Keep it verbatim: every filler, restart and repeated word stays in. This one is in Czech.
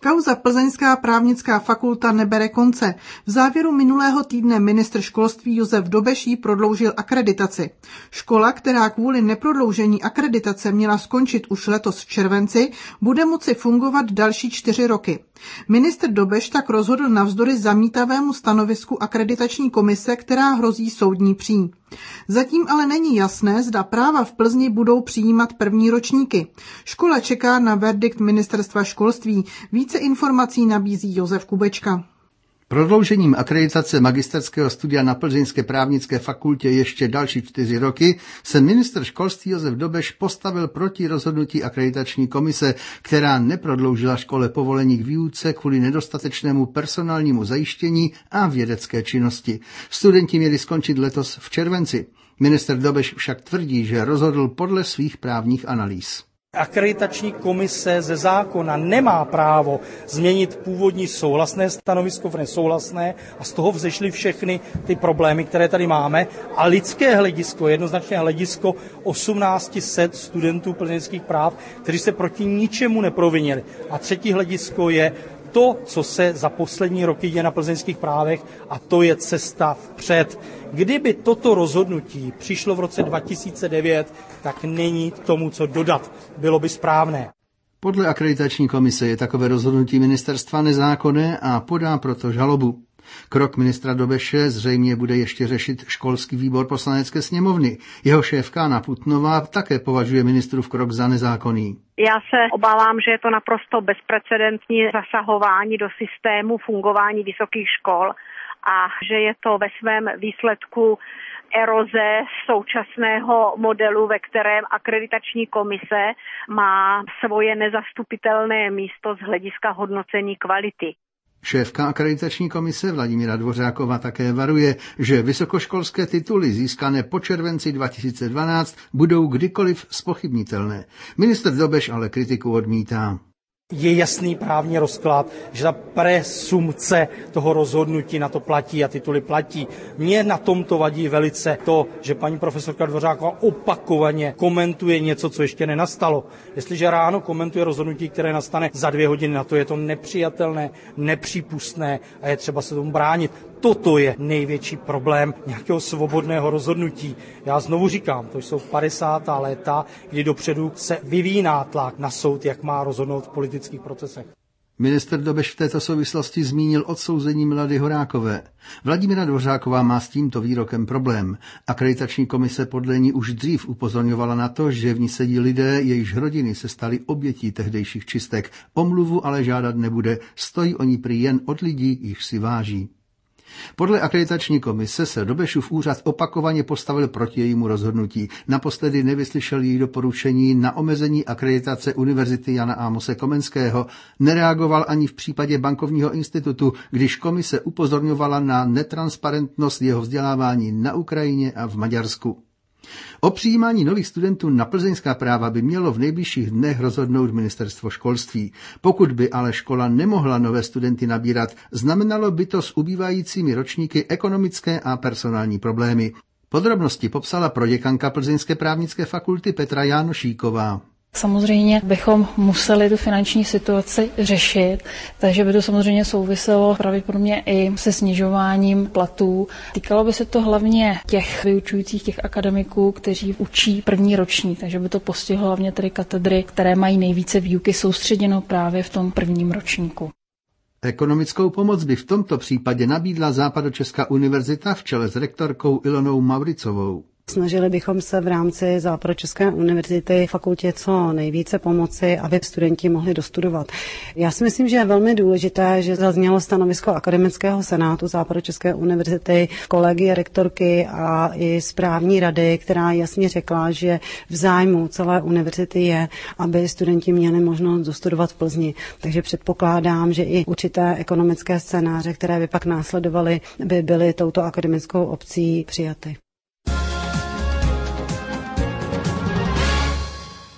Kauza Plzeňská právnická fakulta nebere konce. V závěru minulého týdne ministr školství Josef Dobeš jí prodloužil akreditaci. Škola, která kvůli neprodloužení akreditace měla skončit už letos v červenci, bude moci fungovat další čtyři roky. Ministr Dobeš tak rozhodl navzdory zamítavému stanovisku akreditační komise, která hrozí soudní pří. Zatím ale není jasné, zda práva v Plzni budou přijímat první ročníky. Škola čeká na verdikt ministerstva školství. Více informací nabízí Josef Kubečka. Prodloužením akreditace magisterského studia na Plzeňské právnické fakultě ještě další čtyři roky se ministr školství Josef Dobeš postavil proti rozhodnutí akreditační komise, která neprodloužila škole povolení k výuce kvůli nedostatečnému personálnímu zajištění a vědecké činnosti. Studenti měli skončit letos v červenci. Ministr Dobeš však tvrdí, že rozhodl podle svých právních analýz. Akreditační komise ze zákona nemá právo změnit původní souhlasné stanovisko v nesouhlasné a z toho vzešly všechny ty problémy, které tady máme. A lidské hledisko, jednoznačně hledisko osmnáct set studentů plzeňských práv, kteří se proti ničemu neprovinili. A třetí hledisko je to, co se za poslední roky děje na plzeňských právech, a to je cesta vpřed. Kdyby toto rozhodnutí přišlo v roce dva tisíce devět, tak není k tomu co dodat. Bylo by správné. Podle akreditační komise je takové rozhodnutí ministerstva nezákonné a podá proto žalobu. Krok ministra Dobeše zřejmě bude ještě řešit školský výbor poslanecké sněmovny. Jeho šéfka Anna Putnová také považuje ministrův krok za nezákonný. Já se obávám, že je to naprosto bezprecedentní zasahování do systému fungování vysokých škol a že je to ve svém výsledku eroze současného modelu, ve kterém akreditační komise má svoje nezastupitelné místo z hlediska hodnocení kvality. Šéfka akreditační komise Vladimíra Dvořáková také varuje, že vysokoškolské tituly získané po červenci dva tisíce dvanáct budou kdykoliv zpochybnitelné. Ministr Dobeš ale kritiku odmítá. Je jasný právní rozklad, že ta presumce toho rozhodnutí na to platí a tituly platí. Mně na tomto vadí velice to, že paní profesorka Dvořáková opakovaně komentuje něco, co ještě nenastalo. Jestliže ráno komentuje rozhodnutí, které nastane za dvě hodiny, na to je to nepřijatelné, nepřípustné a je třeba se tomu bránit. Toto je největší problém nějakého svobodného rozhodnutí. Já znovu říkám, to jsou padesátá léta, kdy dopředu se vyvíjí nátlak na soud, jak má rozhodnout v politických procesech. Ministr Dobeš v této souvislosti zmínil odsouzení Milady Horákové. Vladimíra Dvořáková má s tímto výrokem problém. Akreditační komise podle ní už dřív upozorňovala na to, že v ní sedí lidé, jejichž rodiny se staly obětí tehdejších čistek. Omluvu ale žádat nebude, stojí o ní prý jen od lidí, jichž si váží. Podle akreditační komise se Dobešův úřad opakovaně postavil proti jejímu rozhodnutí. Naposledy nevyslyšel její doporučení na omezení akreditace Univerzity Jana Amose Komenského. Nereagoval ani v případě bankovního institutu, když komise upozorňovala na netransparentnost jeho vzdělávání na Ukrajině a v Maďarsku. O přijímání nových studentů na plzeňská práva by mělo v nejbližších dnech rozhodnout ministerstvo školství. Pokud by ale škola nemohla nové studenty nabírat, znamenalo by to s ubývajícími ročníky ekonomické a personální problémy. Podrobnosti popsala proděkanka Plzeňské právnické fakulty Petra Jánošíková. Samozřejmě bychom museli tu finanční situaci řešit, takže by to samozřejmě souviselo pravděpodobně i se snižováním platů. Týkalo by se to hlavně těch vyučujících, těch akademiků, kteří učí první ročník, takže by to postihlo hlavně tedy katedry, které mají nejvíce výuky soustředěno právě v tom prvním ročníku. Ekonomickou pomoc by v tomto případě nabídla Západočeská univerzita v čele s rektorkou Ilonou Mauricovou. Snažili bychom se v rámci Západočeské univerzity fakultě co nejvíce pomoci, aby studenti mohli dostudovat. Já si myslím, že je velmi důležité, že zaznělo stanovisko Akademického senátu Západočeské univerzity, kolegy rektorky a i správní rady, která jasně řekla, že v zájmu celé univerzity je, aby studenti měli možnost dostudovat v Plzni. Takže předpokládám, že i určité ekonomické scénáře, které by pak následovaly, by byly touto akademickou obcí přijaty.